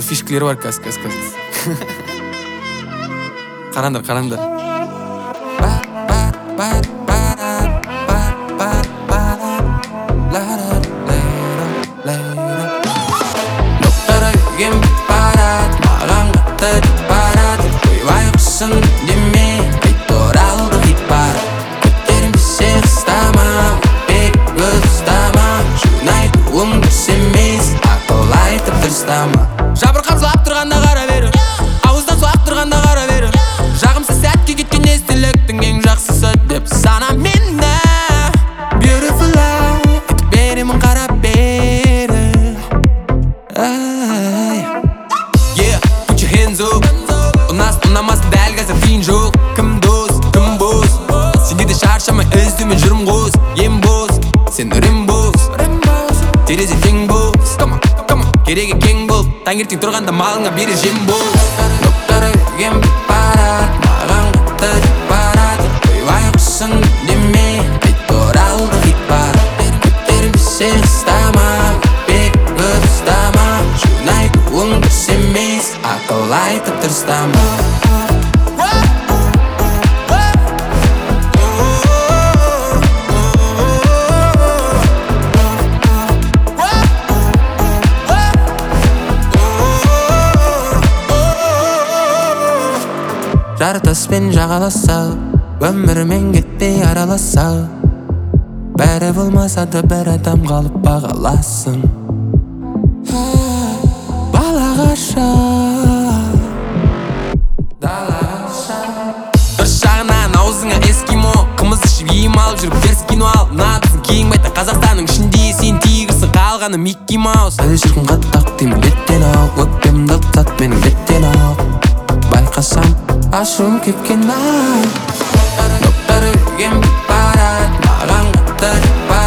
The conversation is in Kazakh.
бір фишкілері бар қазір. Қараңдар. Доктора келген барады, маған қатты барады. Ойбай құсын деме, қайт оралды хит бар. Көтермесе қыстама, өтпек ұстама. Журнайтуым дұрыс емес, ақыл айтып дұрыстама. Жабырқап жылап тұрғанда қара бері, ауыздан суақ тұрғанда қара бері. Жағымсыз сәтке кеткен естіліктің ең жақсысы деп сана мені. Beautiful life, айтып беремін қарап бері. Yeah, put your hands up. Ұнамас дәл қазір қиын жоқ. Кім дос, кім бос? Сенде де шаршамай іздемен жүрім қос. Ем бос, сен үрем бос. Терезе тең бос. Come on, керегі кең бол. Таңертең тұрғанда малыңа бере жем бол. Доктора келген барады, маған қатты барады. Ойбай құсын деме, қайт оралды хит бар. Көтермесе қыстама, өтпек ұстама. Журнайтуым дұрыс емес, ақыл айтып дұрыстама. Жартаспен жағаласа, өмірмен кетпей араласа. Бәрі болмаса да бір адам қалып бағаласын. Балағаша Бір жағынан аузыңа эскимо, қымыз ішіп ем алып жүріп теріс кино ал. Надысын кейін байта Қазақстанның ішінде сен тигірсің, қалғаны Микки Маус. әлі шіркін қаттақ деймін беттен ау. Өкпемді ұқтат менің беттен ау. Байқасам ашуым кеткен ау. Доктора келген барады, маған қатты